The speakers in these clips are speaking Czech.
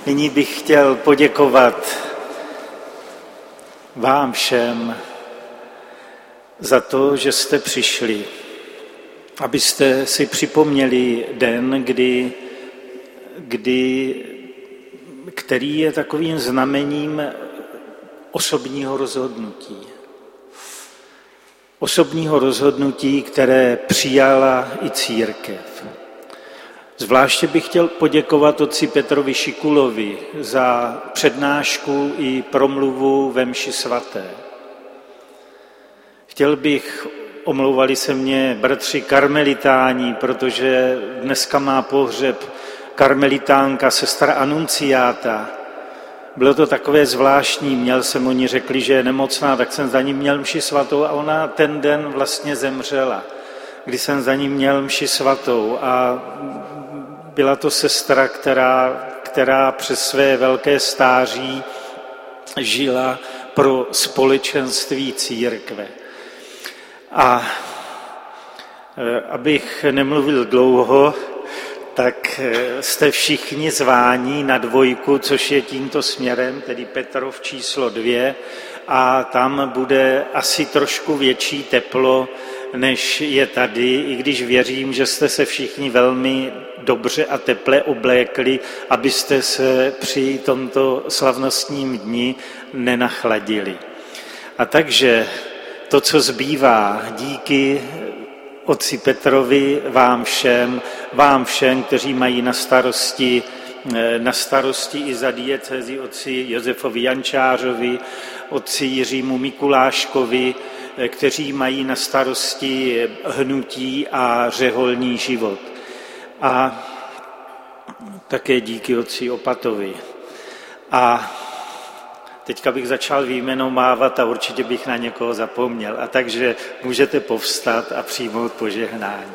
Nyní bych chtěl poděkovat vám všem za to, že jste přišli, abyste si připomněli den, který je takovým znamením osobního rozhodnutí. Osobního rozhodnutí, které přijala i církev. Zvláště bych chtěl poděkovat otci Petrovi Šikulovi za přednášku i promluvu ve mši svaté. Chtěl bych, omlouvali se mě bratři karmelitáni, protože dneska má pohřeb karmelitánka sestra Anunciáta. Bylo to takové zvláštní, oni řekli, že je nemocná, tak jsem za ní měl mši svatou a ona ten den vlastně zemřela, kdy jsem za ní měl mši svatou a byla to sestra, která přes své velké stáří žila pro společenství církve. A abych nemluvil dlouho, tak jste všichni zváni na 2, což je tímto směrem, tedy Petrov číslo 2, a tam bude asi trošku větší teplo, než je tady, i když věřím, že jste se všichni velmi dobře a teple oblékli, abyste se při tomto slavnostním dni nenachladili. A takže to, co zbývá, díky otci Petrovi, vám všem, kteří mají na starosti i za diecézi otci Josefovi Jančářovi, otci Jiřímu Mikuláškovi, kteří mají na starosti hnutí a řeholní život. A také díky otci Opatovi. A teďka bych začal vyjmenovávat a určitě bych na někoho zapomněl. A takže můžete povstat a přijmout požehnání.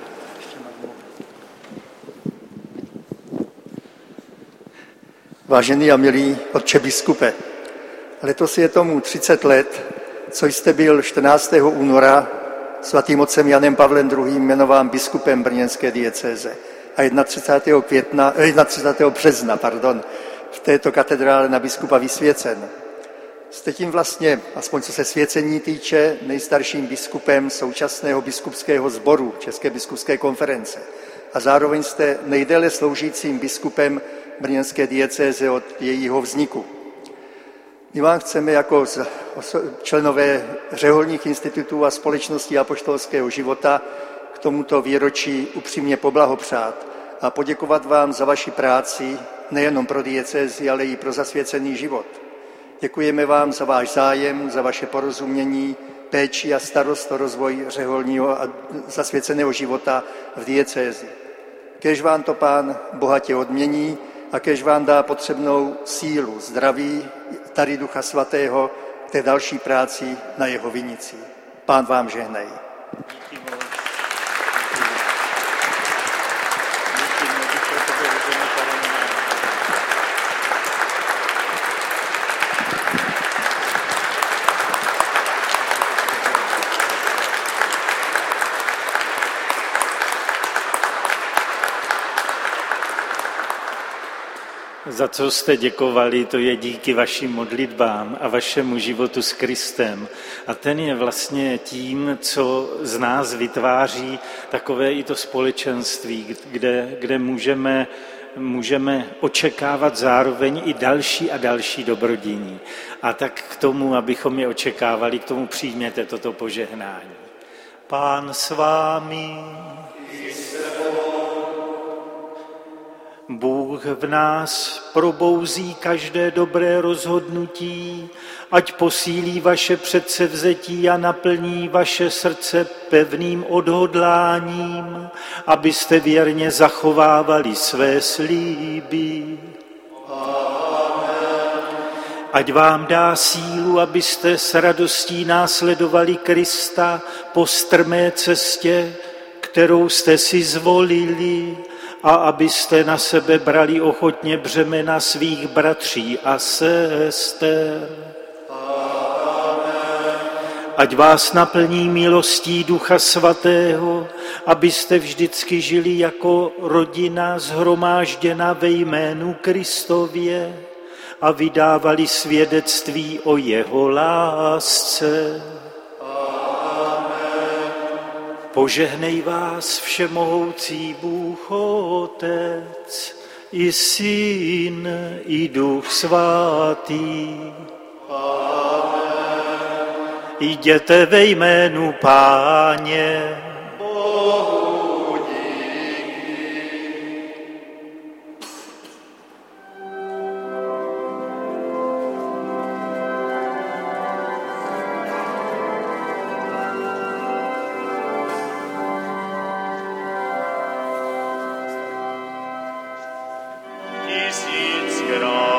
Vážený a milý otče biskupe, letos je tomu 30 let, co jste byl 14. února svatým otcem Janem Pavlem II. Jmenován biskupem brněnské diecéze a 31. března v této katedrále na biskupa vysvěcen. Jste tím vlastně, aspoň co se svěcení týče, nejstarším biskupem současného biskupského sboru České biskupské konference a zároveň jste nejdéle sloužícím biskupem brněnské diecéze od jejího vzniku. My vám chceme jako členové řeholních institutů a společnosti apoštolského života k tomuto výročí upřímně poblahopřát a poděkovat vám za vaši práci nejenom pro diecézi, ale i pro zasvěcený život. Děkujeme vám za váš zájem, za vaše porozumění, péči a starost o rozvoj řeholního a zasvěceného života v diecézi. Kéž vám to Pán bohatě odmění a kéž vám dá potřebnou sílu, zdraví, dary Ducha Svatého k té další práci na jeho vinici. Pán vám žehnej. Za co jste děkovali, to je díky vašim modlitbám a vašemu životu s Kristem. A ten je vlastně tím, co z nás vytváří takové i to společenství, kde můžeme očekávat zároveň i další a další dobrodění. A tak k tomu, abychom je očekávali, k tomu přijměte toto požehnání. Pán s vámi. Bůh v nás probouzí každé dobré rozhodnutí, ať posílí vaše předsevzetí a naplní vaše srdce pevným odhodláním, abyste věrně zachovávali své slíby. Ať vám dá sílu, abyste s radostí následovali Krista po strmé cestě, kterou jste si zvolili, a abyste na sebe brali ochotně břemena svých bratří a sester. ať vás naplní milostí Ducha Svatého, abyste vždycky žili jako rodina shromážděna ve jménu Kristově a vydávali svědectví o jeho lásce. Požehnej vás všemohoucí Bůh Otec, i Syn, i Duch Svatý. Jděte ve jménu Páně. Bohu díky. Tisíckrát